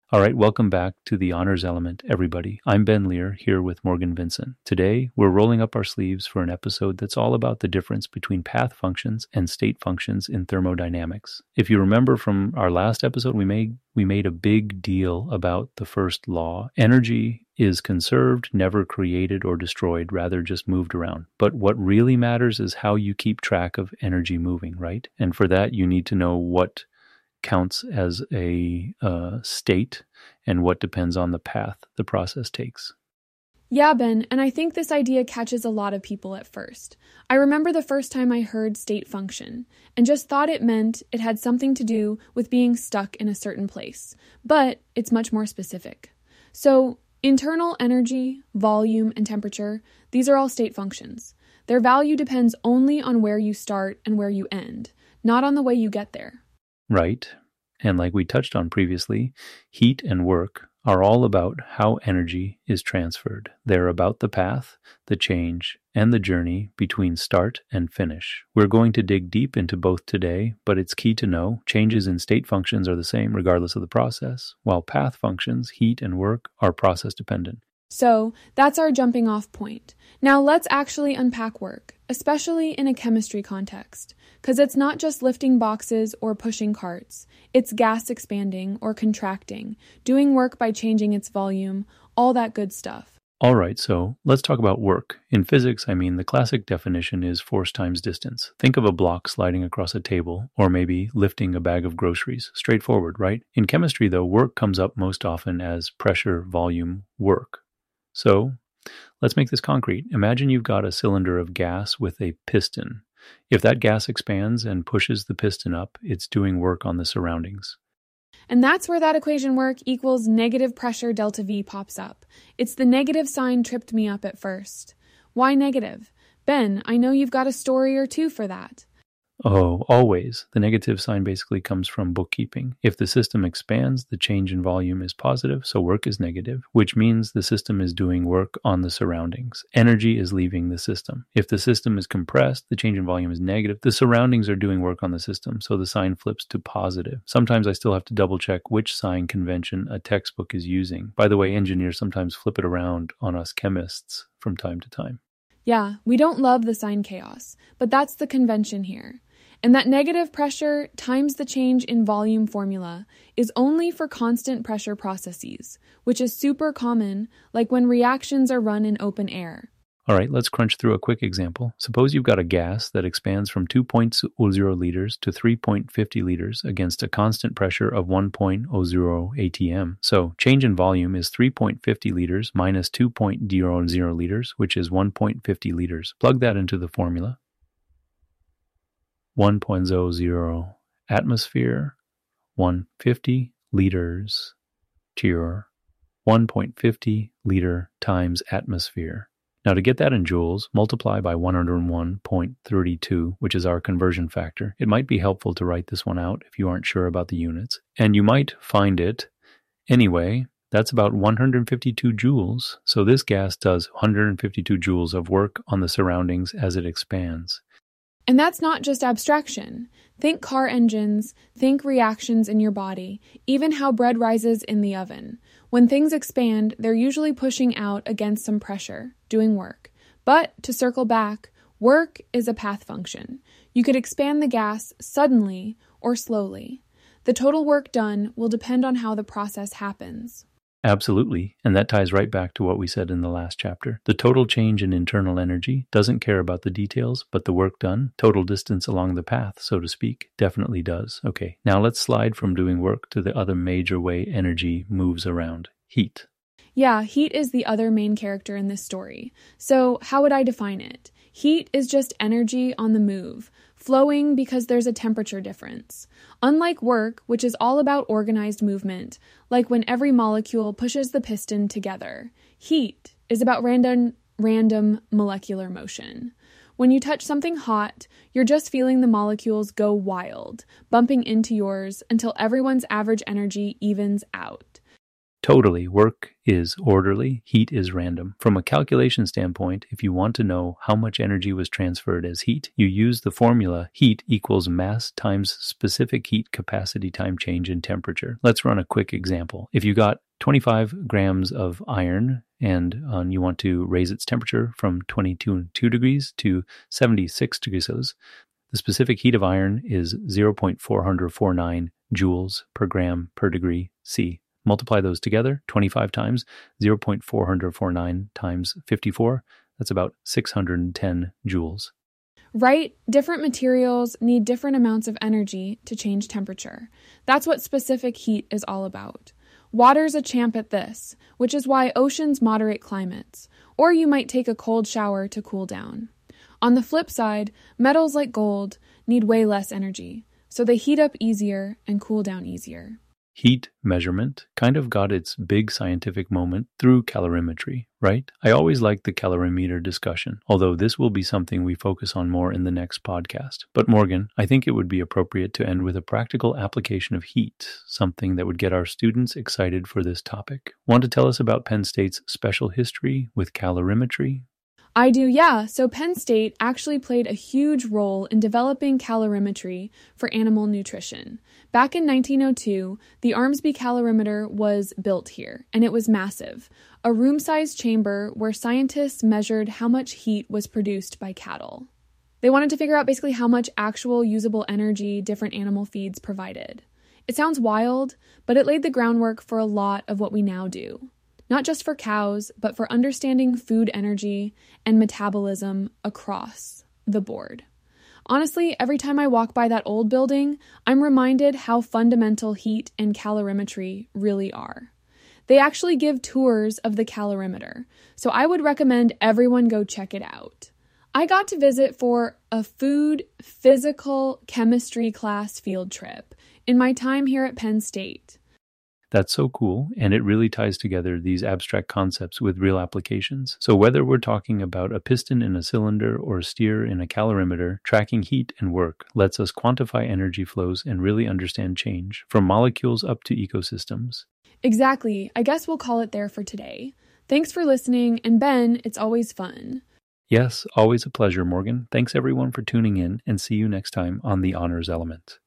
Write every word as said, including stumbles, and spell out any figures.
All right, welcome back to the Honors Element, everybody. I'm Ben Lear, here with Morgan Vincent. Today, we're rolling up our sleeves for an episode that's all about the difference between path functions and state functions in thermodynamics. If you remember from our last episode, we made we made a big deal about the first law. Energy is conserved, never created or destroyed, rather just moved around. But what really matters is how you keep track of energy moving, right? And for that, you need to know what counts as a uh, state and what depends on the path the process takes. Yeah, Ben, and I think this idea catches a lot of people at first. I remember the first time I heard state function and just thought it meant it had something to do with being stuck in a certain place, but it's much more specific. So, internal energy, volume, and temperature, these are all state functions. Their value depends only on where you start and where you end, not on the way you get there. Right. And like we touched on previously, heat and work are all about how energy is transferred. They're about the path, the change, and the journey between start and finish. We're going to dig deep into both today, but it's key to know changes in state functions are the same regardless of the process, while path functions, heat and work, are process dependent. So that's our jumping off point. Now let's actually unpack work, especially in a chemistry context, because it's not just lifting boxes or pushing carts. It's gas expanding or contracting, doing work by changing its volume, all that good stuff. All right, so let's talk about work. In physics, I mean, the classic definition is force times distance. Think of a block sliding across a table, or maybe lifting a bag of groceries. Straightforward, right? In chemistry, though, work comes up most often as pressure, volume, work. So, let's make this concrete. Imagine you've got a cylinder of gas with a piston. If that gas expands and pushes the piston up, it's doing work on the surroundings. And that's where that equation work equals negative pressure delta V pops up. It's the negative sign tripped me up at first. Why negative? Ben, I know you've got a story or two for that. Oh, always. The negative sign basically comes from bookkeeping. If the system expands, the change in volume is positive, so work is negative, which means the system is doing work on the surroundings. Energy is leaving the system. If the system is compressed, the change in volume is negative. The surroundings are doing work on the system, so the sign flips to positive. Sometimes I still have to double check which sign convention a textbook is using. By the way, engineers sometimes flip it around on us chemists from time to time. Yeah, we don't love the sign chaos, but that's the convention here. And that negative pressure times the change in volume formula is only for constant pressure processes, which is super common, like when reactions are run in open air. All right, let's crunch through a quick example. Suppose you've got a gas that expands from two point zero zero liters to three point five zero liters against a constant pressure of one point zero zero atm. So change in volume is three point five zero liters minus two point zero zero liters, which is one point five zero liters. Plug that into the formula. one point zero zero atmosphere, one hundred fifty liters to your one point five zero liter times atmosphere. Now to get that in joules, multiply by one hundred one point three two, which is our conversion factor. It might be helpful to write this one out if you aren't sure about the units. And you might find it anyway. That's about one hundred fifty-two joules. So this gas does one hundred fifty-two joules of work on the surroundings as it expands. And that's not just abstraction. Think car engines, think reactions in your body, even how bread rises in the oven. When things expand, they're usually pushing out against some pressure, doing work. But to circle back, work is a path function. You could expand the gas suddenly or slowly. The total work done will depend on how the process happens. Absolutely, and that ties right back to what we said in the last chapter. The total change in internal energy doesn't care about the details, but the work done, total distance along the path, so to speak, definitely does. Okay, now let's slide from doing work to the other major way energy moves around, heat. Yeah, heat is the other main character in this story. So how would I define it? Heat is just energy on the move, flowing because there's a temperature difference. Unlike work, which is all about organized movement, like when every molecule pushes the piston together, heat is about random, random molecular motion. When you touch something hot, you're just feeling the molecules go wild, bumping into yours until everyone's average energy evens out. Totally. Work is orderly, heat is random. From a calculation standpoint, if you want to know how much energy was transferred as heat, you use the formula heat equals mass times specific heat capacity time change in temperature. Let's run a quick example. If you got twenty-five grams of iron and um, you want to raise its temperature from twenty-two degrees to seventy-six degrees Celsius, the specific heat of iron is zero point four four nine joules per gram per degree C. Multiply those together, twenty-five times zero point four four nine times fifty-four. That's about six hundred ten joules. Right? Different materials need different amounts of energy to change temperature. That's what specific heat is all about. Water's a champ at this, which is why oceans moderate climates, or you might take a cold shower to cool down. On the flip side, metals like gold need way less energy, so they heat up easier and cool down easier. Heat measurement kind of got its big scientific moment through calorimetry, right? I always like the calorimeter discussion, although this will be something we focus on more in the next podcast. But Morgan, I think it would be appropriate to end with a practical application of heat, something that would get our students excited for this topic. Want to tell us about Penn State's special history with calorimetry? I do, yeah. So Penn State actually played a huge role in developing calorimetry for animal nutrition. Back in nineteen oh two, the Armsby calorimeter was built here, and it was massive, a room-sized chamber where scientists measured how much heat was produced by cattle. They wanted to figure out basically how much actual usable energy different animal feeds provided. It sounds wild, but it laid the groundwork for a lot of what we now do. Not just for cows, but for understanding food energy and metabolism across the board. Honestly, every time I walk by that old building, I'm reminded how fundamental heat and calorimetry really are. They actually give tours of the calorimeter, so I would recommend everyone go check it out. I got to visit for a food physical chemistry class field trip in my time here at Penn State. That's so cool, and it really ties together these abstract concepts with real applications. So whether we're talking about a piston in a cylinder or a steer in a calorimeter, tracking heat and work lets us quantify energy flows and really understand change, from molecules up to ecosystems. Exactly. I guess we'll call it there for today. Thanks for listening, and Ben, it's always fun. Yes, always a pleasure, Morgan. Thanks everyone for tuning in, and see you next time on The Honors Element.